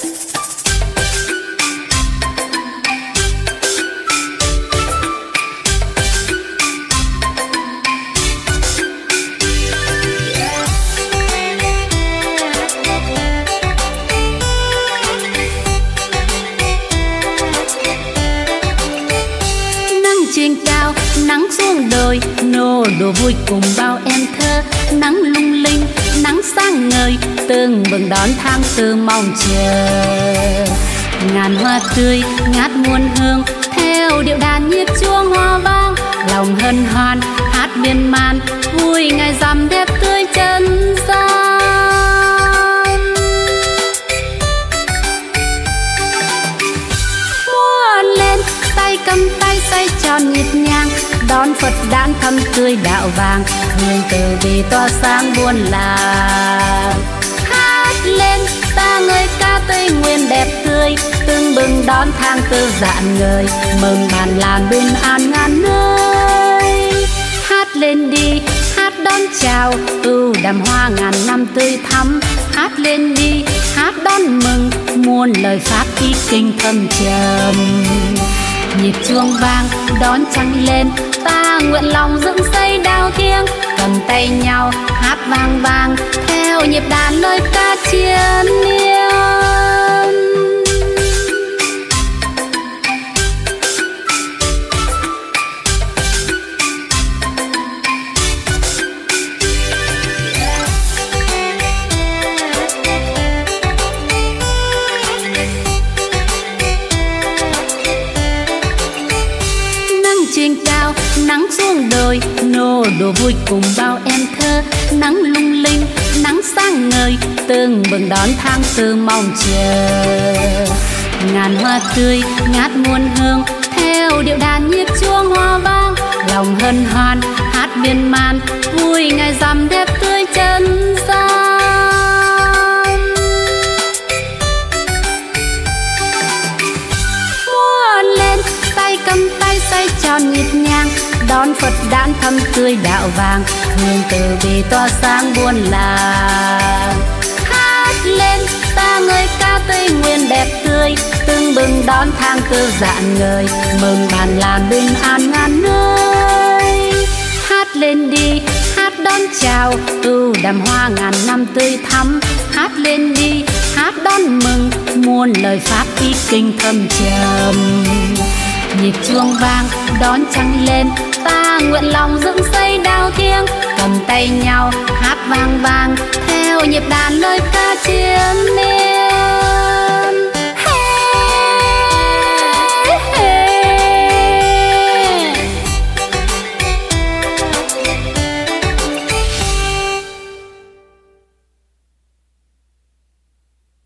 Trên cao nắng xuống đồi nô đùa vui cùng bao em thơ, nắng lung linh nắng sáng ngời tưng bừng đón tháng tư mong chờ. Ngàn hoa tươi ngát muôn hương theo điệu đàn nhịp chuông hoa vang, lòng hân hoan hát miên man vui ngày rằm đẹp tươi chân gian. Múa lên tay cầm tay xoay tròn nhịp nhàng đón Phật đản thắm tươi đạo vàng, hương từ bi tỏa sáng buôn làng. Hát lên ta ngợi ca Tây Nguyên đẹp tươi tưng bừng đón tháng tư rạng ngời, mừng bàn làng bình an ngàn nơi. Hát lên đi hát đón chào đàm hoa ngàn năm tươi thắm, hát lên đi hát đón mừng muôn lời pháp ý kinh thâm trầm. Nhịp chuông vang đón trăng lên ta nguyện lòng dựng xây đao thiêng, cầm tay nhau hát vang vang theo nhịp đàn lời ca chiến miên. Trên cao nắng xuống đồi nô đùa vui cùng bao em thơ, nắng lung linh nắng sáng ngời tưng bừng đón tháng tư mong chờ. Ngàn hoa tươi ngát muôn hương theo điệu đàn nhịp chuông hoa vang, lòng hân hoan hát miên man vui ngày rằm đẹp tươi chân gian. Múa lên tay cầm tay xoay tròn nhịp nhàng đón Phật đản thắm tươi đạo vàng, hương từ bi tỏa sáng buôn làng. Hát lên ta ngợi ca Tây Nguyên đẹp tươi tưng bừng đón tháng tư rạng ngời, mừng bàn làng bình an ngàn nơi. Hát lên đi hát đón chào đàm hoa ngàn năm tươi thắm, hát lên đi hát đón mừng muôn lời pháp ý kinh thâm trầm. Nhịp chuông vang đón trăng lên ta nguyện lòng dựng xây đao thiêng, cầm tay nhau hát vang vang theo nhịp đàn lời ca chiến